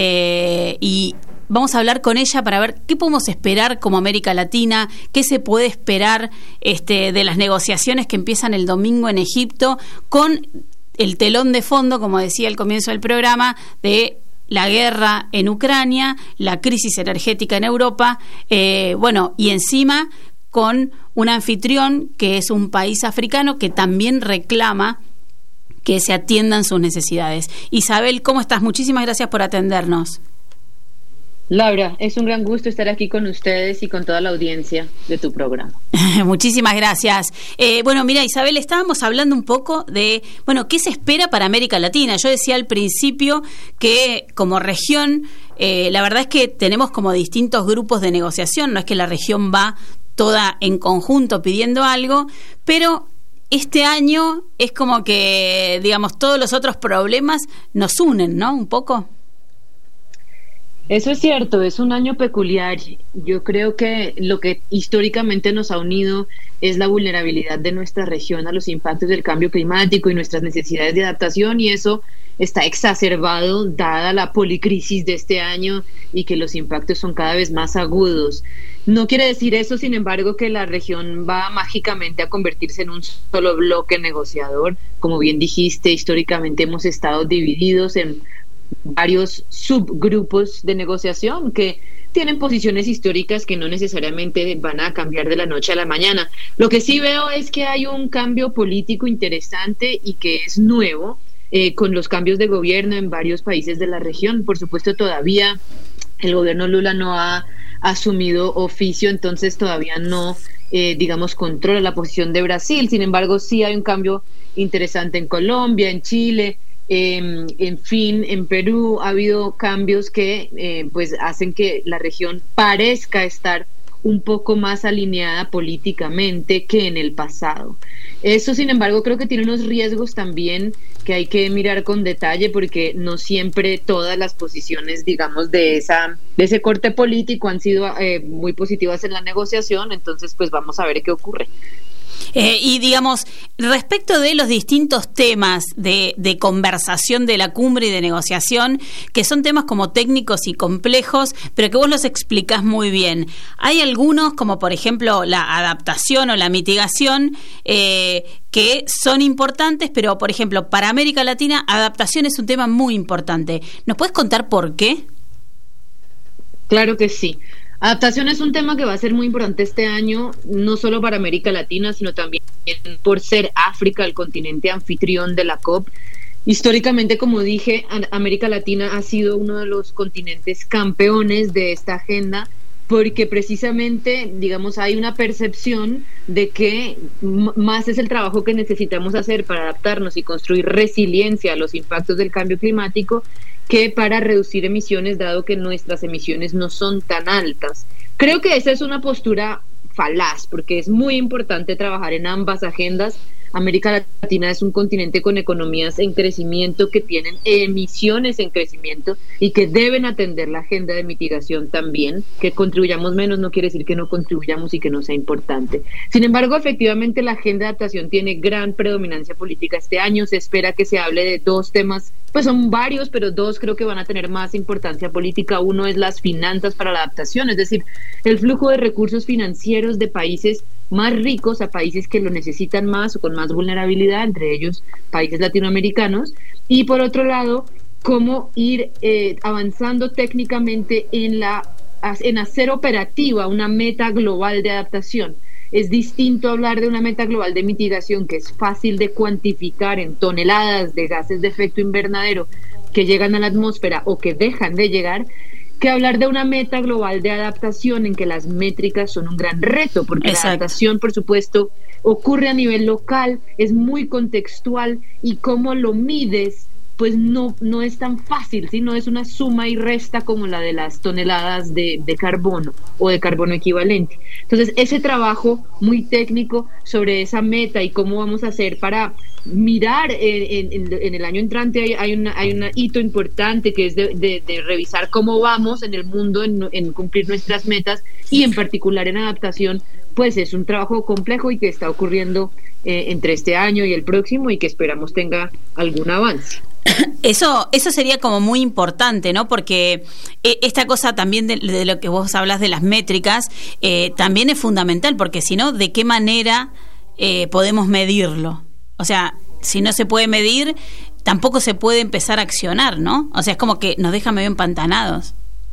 y vamos a hablar con ella para ver qué podemos esperar como América Latina, qué se puede esperar de las negociaciones que empiezan el domingo en Egipto, con el telón de fondo, como decía al comienzo del programa, de la guerra en Ucrania, la crisis energética en Europa, y encima con un anfitrión que es un país africano que también reclama que se atiendan sus necesidades. Isabel, ¿cómo estás? Muchísimas gracias por atendernos. Laura, es un gran gusto estar aquí con ustedes y con toda la audiencia de tu programa. Muchísimas gracias. Mira, Isabel, estábamos hablando un poco de, ¿qué se espera para América Latina? Yo decía al principio que como región, la verdad es que tenemos como distintos grupos de negociación, no es que la región va toda en conjunto pidiendo algo, pero este año es como que, digamos, todos los otros problemas nos unen, ¿no? Un poco. Eso es cierto, es un año peculiar. Yo creo que lo que históricamente nos ha unido es la vulnerabilidad de nuestra región a los impactos del cambio climático y nuestras necesidades de adaptación, y eso está exacerbado dada la policrisis de este año y que los impactos son cada vez más agudos. No quiere decir eso, sin embargo, que la región va mágicamente a convertirse en un solo bloque negociador. Como bien dijiste, históricamente hemos estado divididos en varios subgrupos de negociación que tienen posiciones históricas que no necesariamente van a cambiar de la noche a la mañana. Lo que sí veo es que hay un cambio político interesante y que es nuevo, con los cambios de gobierno en varios países de la región. Por supuesto, todavía el gobierno Lula no ha asumido oficio, entonces todavía no, controla la posición de Brasil. Sin embargo, sí hay un cambio interesante en Colombia, en Chile. En fin, en Perú ha habido cambios que hacen que la región parezca estar un poco más alineada políticamente que en el pasado. Eso, sin embargo, creo que tiene unos riesgos también que hay que mirar con detalle, porque no siempre todas las posiciones, digamos, de ese corte político han sido muy positivas en la negociación. Entonces, pues vamos a ver qué ocurre. Y digamos, respecto de los distintos temas de conversación de la cumbre y de negociación, que son temas como técnicos y complejos, pero que vos los explicás muy bien. Hay algunos, como por ejemplo la adaptación o la mitigación, que son importantes, pero por ejemplo para América Latina adaptación es un tema muy importante. ¿Nos puedes contar por qué? Claro que sí. Adaptación es un tema que va a ser muy importante este año, no solo para América Latina, sino también por ser África el continente anfitrión de la COP. Históricamente, como dije, América Latina ha sido uno de los continentes campeones de esta agenda, porque precisamente, digamos, hay una percepción de que más es el trabajo que necesitamos hacer para adaptarnos y construir resiliencia a los impactos del cambio climático que para reducir emisiones, dado que nuestras emisiones no son tan altas. Creo que esa es una postura falaz, porque es muy importante trabajar en ambas agendas. América Latina es un continente con economías en crecimiento, que tienen emisiones en crecimiento y que deben atender la agenda de mitigación también. Que contribuyamos menos no quiere decir que no contribuyamos y que no sea importante. Sin embargo, efectivamente, la agenda de adaptación tiene gran predominancia política este año. Se espera que se hable de dos temas, pues son varios, pero dos creo que van a tener más importancia política. Uno es las finanzas para la adaptación, es decir, el flujo de recursos financieros de países más ricos a países que lo necesitan más o con más vulnerabilidad, entre ellos países latinoamericanos, y por otro lado, cómo ir avanzando técnicamente en hacer operativa una meta global de adaptación. Es distinto hablar de una meta global de mitigación que es fácil de cuantificar en toneladas de gases de efecto invernadero que llegan a la atmósfera o que dejan de llegar, que hablar de una meta global de adaptación en que las métricas son un gran reto, porque la adaptación, por supuesto, ocurre a nivel local, es muy contextual, y cómo lo mides, pues no es tan fácil, ¿sí? No es una suma y resta como la de las toneladas de carbono o de carbono equivalente. Entonces, ese trabajo muy técnico sobre esa meta y cómo vamos a hacer para mirar en el año entrante, hay un hito importante que es de revisar cómo vamos en el mundo en cumplir nuestras metas, y en particular en adaptación, pues es un trabajo complejo y que está ocurriendo entre este año y el próximo, y que esperamos tenga algún avance. Eso sería como muy importante, ¿no? Porque esta cosa también de lo que vos hablas de las métricas también es fundamental, porque si no, ¿de qué manera podemos medirlo? O sea, si no se puede medir, tampoco se puede empezar a accionar, ¿no? O sea, es como que nos deja medio empantanados.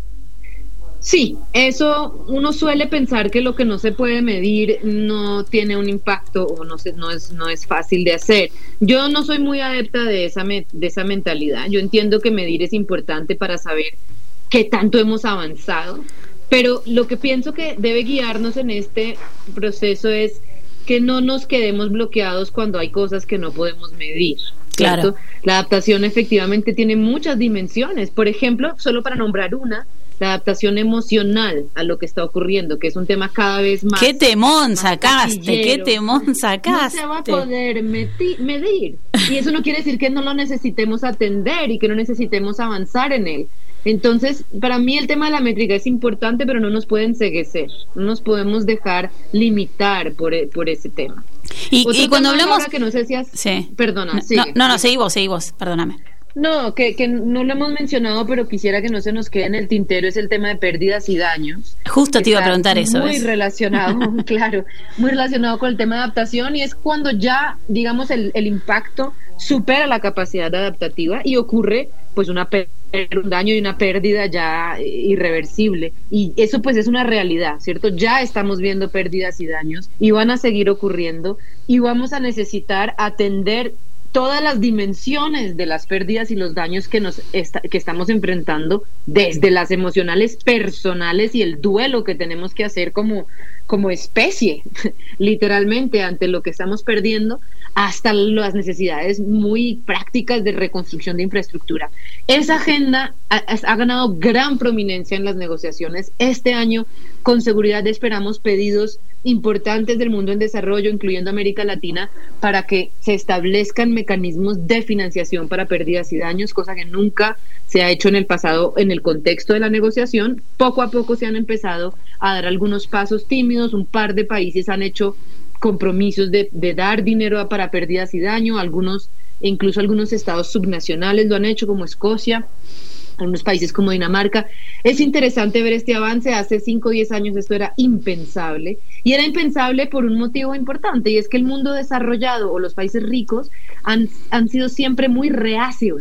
Sí, eso uno suele pensar que lo que no se puede medir no tiene un impacto o no es fácil de hacer. Yo no soy muy adepta de esa mentalidad. Yo entiendo que medir es importante para saber qué tanto hemos avanzado, pero lo que pienso que debe guiarnos en este proceso es que no nos quedemos bloqueados cuando hay cosas que no podemos medir. ¿Cierto? Claro. La adaptación efectivamente tiene muchas dimensiones. Por ejemplo, solo para nombrar una, la adaptación emocional a lo que está ocurriendo, que es un tema cada vez más... ¡Qué temón sacaste! ¡Qué temón sacaste! No se va a poder medir. Y eso no quiere decir que no lo necesitemos atender y que no necesitemos avanzar en él. Entonces, para mí el tema de la métrica es importante, pero no nos puede enceguecer. No nos podemos dejar limitar por ese tema. Y cuando hablamos... Que no sé si Perdona, sigue. No, seguí vos, perdóname. No, que no lo hemos mencionado, pero quisiera que no se nos quede en el tintero, es el tema de pérdidas y daños. Justo te iba a preguntar eso. Muy relacionado, claro, muy relacionado con el tema de adaptación, y es cuando ya, digamos, el impacto supera la capacidad adaptativa y ocurre pues un daño y una pérdida ya irreversible, y eso pues es una realidad, ¿cierto? Ya estamos viendo pérdidas y daños y van a seguir ocurriendo, y vamos a necesitar atender todas las dimensiones de las pérdidas y los daños que estamos enfrentando, desde las emocionales, personales, y el duelo que tenemos que hacer como especie, literalmente, ante lo que estamos perdiendo, hasta las necesidades muy prácticas de reconstrucción de infraestructura. Esa agenda ha ganado gran prominencia en las negociaciones. Este año, con seguridad, esperamos pedidos importantes del mundo en desarrollo, incluyendo América Latina, para que se establezcan mecanismos de financiación para pérdidas y daños, cosa que nunca se ha hecho en el pasado en el contexto de la negociación. Poco a poco se han empezado a dar algunos pasos tímidos, un par de países han hecho compromisos de dar dinero para pérdidas y daño, incluso algunos estados subnacionales lo han hecho, como Escocia, algunos países como Dinamarca. Es interesante ver este avance. Hace 5 o 10 años esto era impensable, y era impensable por un motivo importante, y es que el mundo desarrollado o los países ricos han sido siempre muy reacios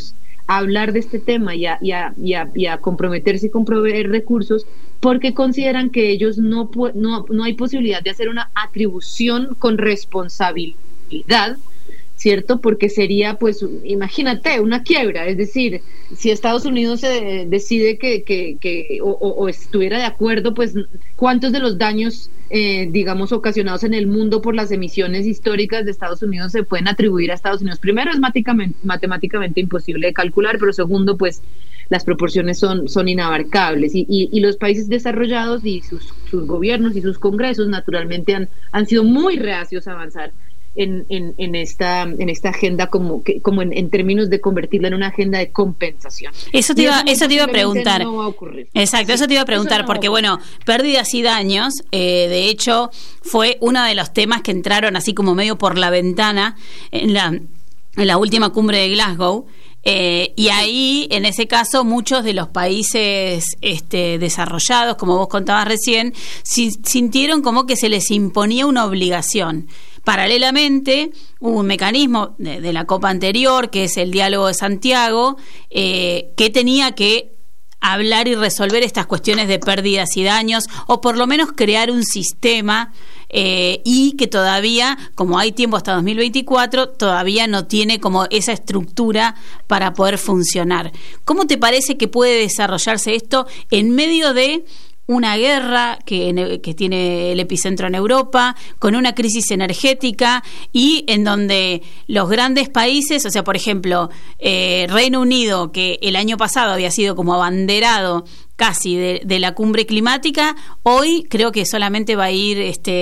hablar de este tema y a comprometerse con proveer recursos, porque consideran que ellos no hay posibilidad de hacer una atribución con responsabilidad, ¿cierto? Porque sería, pues, imagínate, una quiebra. Es decir, si Estados Unidos se decide o estuviera de acuerdo, pues, ¿cuántos de los daños, digamos, ocasionados en el mundo por las emisiones históricas de Estados Unidos se pueden atribuir a Estados Unidos? Primero, es matemáticamente imposible de calcular, pero segundo, pues, las proporciones son inabarcables. Y los países desarrollados y sus gobiernos y sus congresos, naturalmente, han sido muy reacios a avanzar en esta agenda como en términos de convertirla en una agenda de compensación. Eso te iba a preguntar. No va a ocurrir. Exacto, sí, eso te iba a preguntar, porque bueno, pérdidas y daños, de hecho, fue uno de los temas que entraron así como medio por la ventana en la última cumbre de Glasgow. Y ahí, en ese caso, muchos de los países desarrollados, como vos contabas recién, sintieron como que se les imponía una obligación. Paralelamente, hubo un mecanismo de la COP anterior, que es el Diálogo de Santiago, que tenía que hablar y resolver estas cuestiones de pérdidas y daños, o por lo menos crear un sistema, y que todavía, como hay tiempo hasta 2024, todavía no tiene como esa estructura para poder funcionar. ¿Cómo te parece que puede desarrollarse esto en medio de una guerra que tiene el epicentro en Europa, con una crisis energética, y en donde los grandes países, o sea, por ejemplo, Reino Unido, que el año pasado había sido como abanderado casi de la cumbre climática, hoy creo que solamente va a ir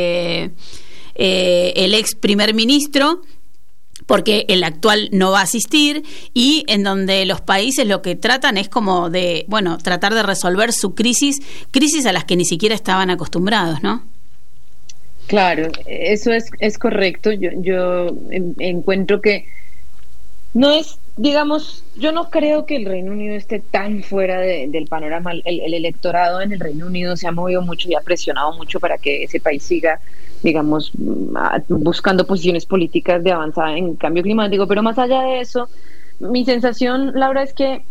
el ex primer ministro, porque el actual no va a asistir, y en donde los países lo que tratan es como de, bueno, tratar de resolver su crisis a las que ni siquiera estaban acostumbrados, ¿no? Claro, eso es correcto. Yo encuentro que no es, digamos, yo no creo que el Reino Unido esté tan fuera del panorama. El electorado en el Reino Unido se ha movido mucho y ha presionado mucho para que ese país siga, digamos, buscando posiciones políticas de avanzada en cambio climático. Pero más allá de eso, mi sensación, Laura, es que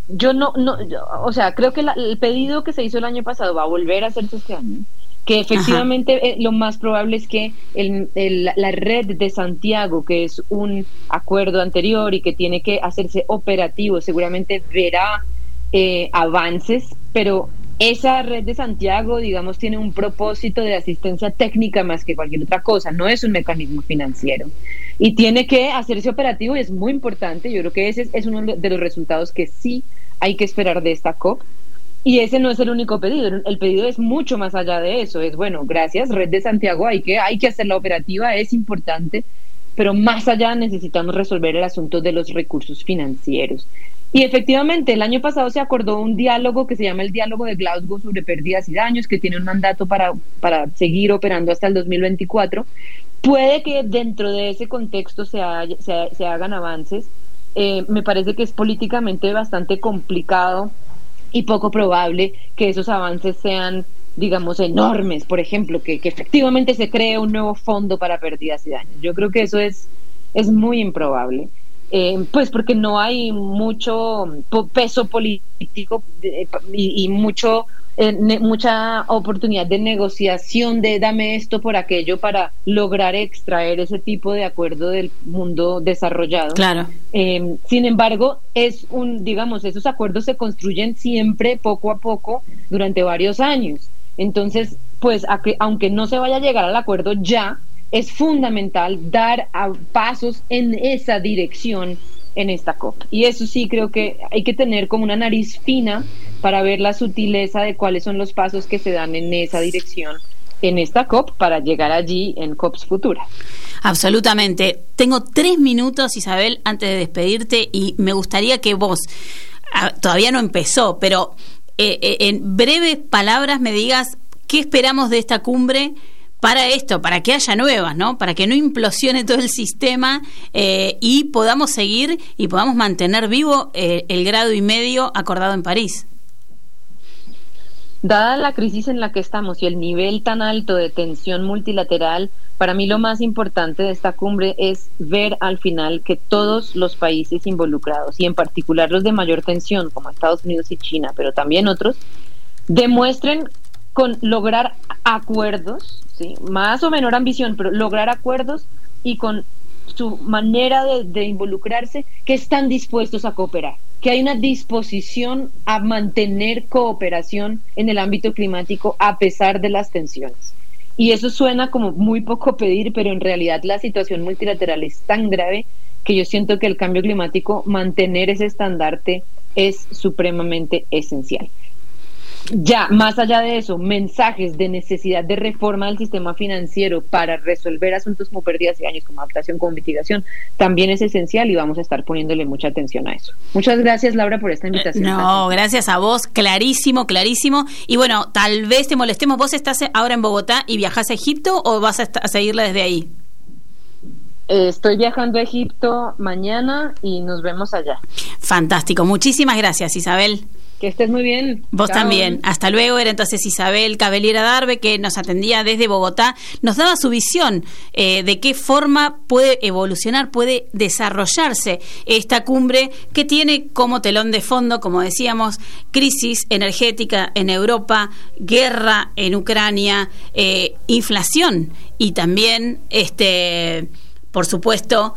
o sea, creo que el pedido que se hizo el año pasado va a volver a hacerse este año, que efectivamente lo más probable es que la red de Santiago, que es un acuerdo anterior y que tiene que hacerse operativo, seguramente verá avances, pero esa red de Santiago, digamos, tiene un propósito de asistencia técnica más que cualquier otra cosa, no es un mecanismo financiero. Y tiene que hacerse operativo y es muy importante. Yo creo que ese es uno de los resultados que sí hay que esperar de esta COP. Y ese no es el único pedido, el pedido es mucho más allá de eso. Es, bueno, gracias, Red de Santiago, hay que hacerla operativa, es importante, pero más allá necesitamos resolver el asunto de los recursos financieros. Y efectivamente, el año pasado se acordó un diálogo que se llama el Diálogo de Glasgow sobre pérdidas y daños, que tiene un mandato para seguir operando hasta el 2024. Puede que dentro de ese contexto se hagan avances. Me parece que es políticamente bastante complicado y poco probable que esos avances sean, digamos, enormes. Por ejemplo, que efectivamente se cree un nuevo fondo para pérdidas y daños. Yo creo que eso es muy improbable. Pues porque no hay mucho peso político y mucha oportunidad de negociación de dame esto por aquello para lograr extraer ese tipo de acuerdo del mundo desarrollado. Claro. Sin embargo, digamos, esos acuerdos se construyen siempre poco a poco durante varios años. Entonces, pues aunque no se vaya a llegar al acuerdo ya, es fundamental dar pasos en esa dirección en esta COP. Y eso sí creo que hay que tener como una nariz fina para ver la sutileza de cuáles son los pasos que se dan en esa dirección en esta COP para llegar allí en COPs futuras. Absolutamente. Tengo 3 minutos, Isabel, antes de despedirte, y me gustaría que vos, todavía no empezó, pero en breves palabras me digas qué esperamos de esta cumbre para esto, para que haya nuevas, ¿no? Para que no implosione todo el sistema y podamos seguir y podamos mantener vivo el 1,5 grados acordado en París. Dada la crisis en la que estamos y el nivel tan alto de tensión multilateral, para mí lo más importante de esta cumbre es ver al final que todos los países involucrados, y en particular los de mayor tensión, como Estados Unidos y China, pero también otros, demuestren con lograr acuerdos, ¿sí? Más o menor ambición, pero lograr acuerdos, y con su manera de involucrarse, que están dispuestos a cooperar, que hay una disposición a mantener cooperación en el ámbito climático a pesar de las tensiones. Y eso suena como muy poco pedir, pero en realidad la situación multilateral es tan grave que yo siento que el cambio climático, mantener ese estandarte es supremamente esencial. Ya, más allá de eso, mensajes de necesidad de reforma del sistema financiero para resolver asuntos como pérdidas y daños, como adaptación, como mitigación, también es esencial, y vamos a estar poniéndole mucha atención a eso. Muchas gracias, Laura, por esta invitación. No, gracias a vos, clarísimo, clarísimo. Y bueno, tal vez te molestemos, ¿vos estás ahora en Bogotá y viajás a Egipto o vas a seguirla desde ahí? Estoy viajando a Egipto mañana y nos vemos allá. Fantástico, muchísimas gracias, Isabel. Que estés muy bien. Vos Chao. también. Hasta luego. Era entonces Isabel Cabellera Darbe, que nos atendía desde Bogotá. Nos daba su visión de qué forma puede evolucionar, puede desarrollarse esta cumbre, que tiene como telón de fondo, como decíamos, crisis energética en Europa, guerra en Ucrania, inflación y también, por supuesto,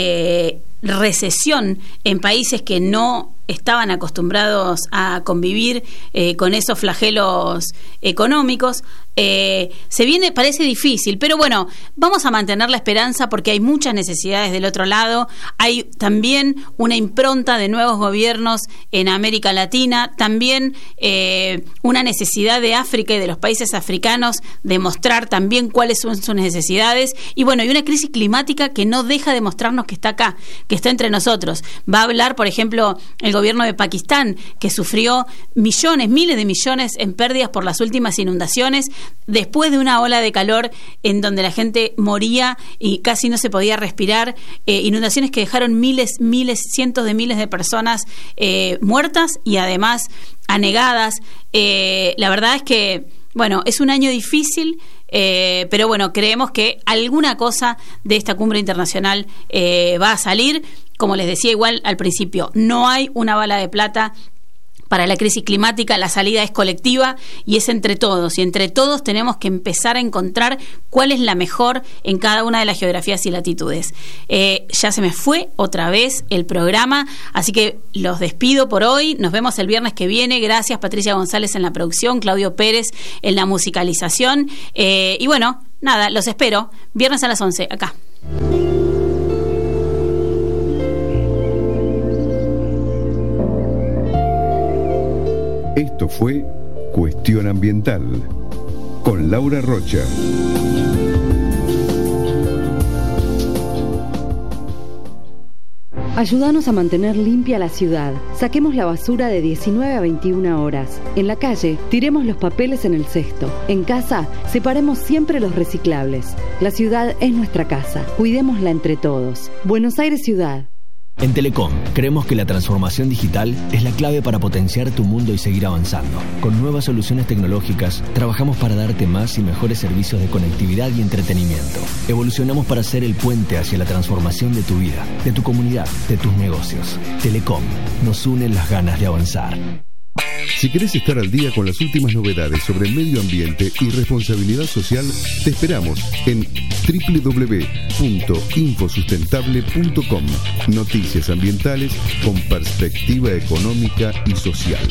recesión en países que no estaban acostumbrados a convivir con esos flagelos económicos. Se viene, parece difícil, pero bueno, vamos a mantener la esperanza porque hay muchas necesidades del otro lado. Hay también una impronta de nuevos gobiernos en América Latina, también una necesidad de África y de los países africanos de mostrar también cuáles son sus necesidades, y bueno, hay una crisis climática que no deja de mostrarnos que está acá, que está entre nosotros. Va a hablar, por ejemplo, el gobierno de Pakistán, que sufrió millones, miles de millones en pérdidas por las últimas inundaciones, después de una ola de calor en donde la gente moría y casi no se podía respirar, inundaciones que dejaron miles, cientos de miles de personas muertas y además anegadas. La verdad es que, bueno, es un año difícil, pero bueno, creemos que alguna cosa de esta cumbre internacional va a salir. Como les decía igual al principio, no hay una bala de plata para la crisis climática, la salida es colectiva y es entre todos, y entre todos tenemos que empezar a encontrar cuál es la mejor en cada una de las geografías y latitudes. Ya se me fue otra vez el programa, así que los despido por hoy, nos vemos el viernes que viene. Gracias Patricia González en la producción, Claudio Pérez en la musicalización, y bueno, nada, los espero viernes a las 11 acá. Esto fue Cuestión Ambiental con Laura Rocha. Ayúdanos a mantener limpia la ciudad. Saquemos la basura de 19 a 21 horas. En la calle, tiremos los papeles en el cesto. En casa, separemos siempre los reciclables. La ciudad es nuestra casa. Cuidémosla entre todos. Buenos Aires Ciudad. En Telecom, creemos que la transformación digital es la clave para potenciar tu mundo y seguir avanzando. Con nuevas soluciones tecnológicas, trabajamos para darte más y mejores servicios de conectividad y entretenimiento. Evolucionamos para ser el puente hacia la transformación de tu vida, de tu comunidad, de tus negocios. Telecom, nos unen las ganas de avanzar. Si querés estar al día con las últimas novedades sobre el medio ambiente y responsabilidad social, te esperamos en www.infosustentable.com. Noticias ambientales con perspectiva económica y social.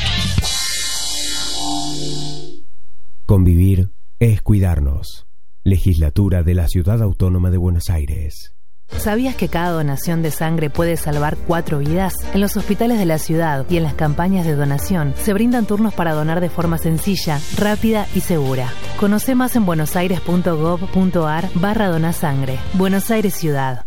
Convivir es cuidarnos. Legislatura de la Ciudad Autónoma de Buenos Aires. ¿Sabías que cada donación de sangre puede salvar 4 vidas? En los hospitales de la ciudad y en las campañas de donación se brindan turnos para donar de forma sencilla, rápida y segura. Conoce más en buenosaires.gov.ar/donasangre. Buenos Aires Ciudad.